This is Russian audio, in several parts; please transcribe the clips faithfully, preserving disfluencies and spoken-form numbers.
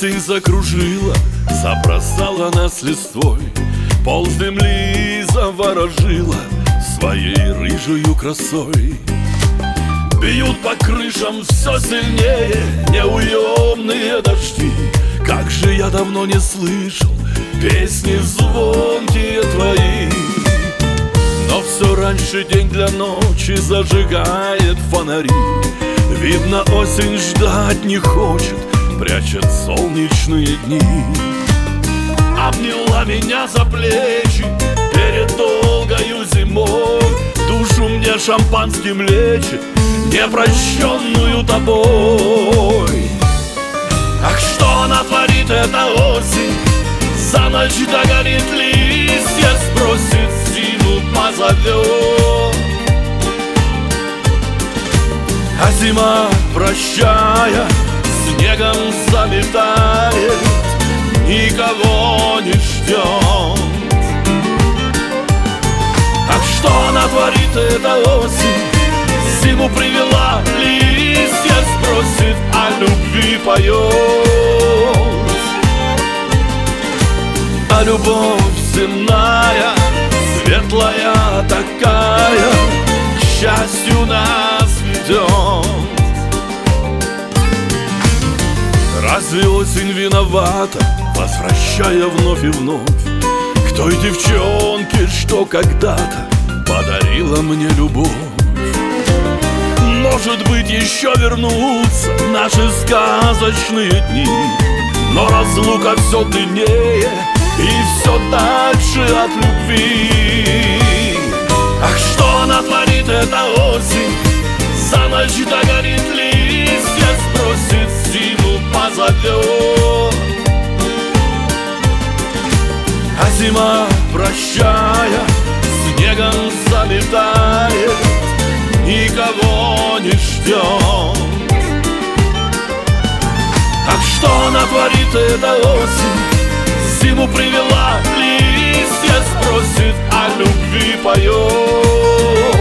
Осень закружила, забросала нас листвой, пол земли заворожила своей рыжею красой. Бьют по крышам все сильнее неуемные дожди. Как же я давно не слышал песни звонкие твои. Но все раньше день для ночи зажигает фонари. Видно, осень ждать не хочет, прячет солнечные дни. Обняла меня за плечи перед долгою зимой, душу мне шампанским лечит, непрощенную тобой. Ах, что она творит, эта осень? За ночь догорит, листья сбросит, зиму позовет. А зима, прощая, снегом заметает, никого не ждет. Ах, что она творит, эта осень? Зиму привела, листья сбросит, о любви поет. А любовь земная, светлая такая, к счастью нас ведет. Разве осень виновата, возвращая вновь и вновь к той девчонке, что когда-то подарила мне любовь? Может быть, еще вернутся наши сказочные дни, но разлука все длиннее и все дальше от любви. Ах, что она творит, эта осень? За ночь догорит, листья сбросит, зиму позовет. А зима, прощая, снегом заметает, никого не ждет. Ах, что она творит, эта осень? Зиму привела, листья сбросит, о любви поет.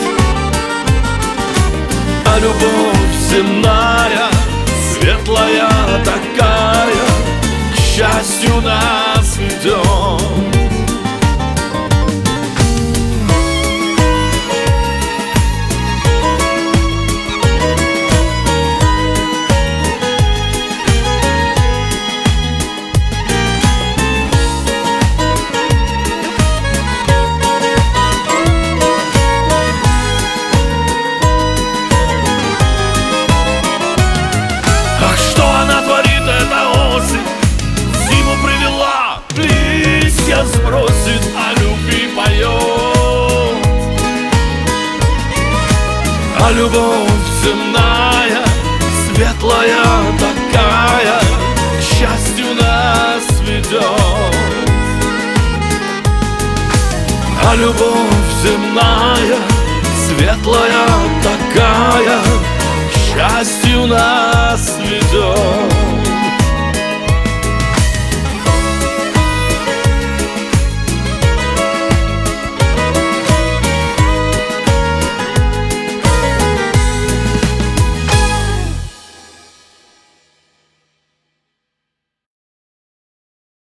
А любовь земная, светлая такая, к счастью нас ведет. Сбросит, о любви поет. А любовь земная, светлая такая, к счастью нас ведет. А любовь земная, светлая такая, к счастью нас ведет.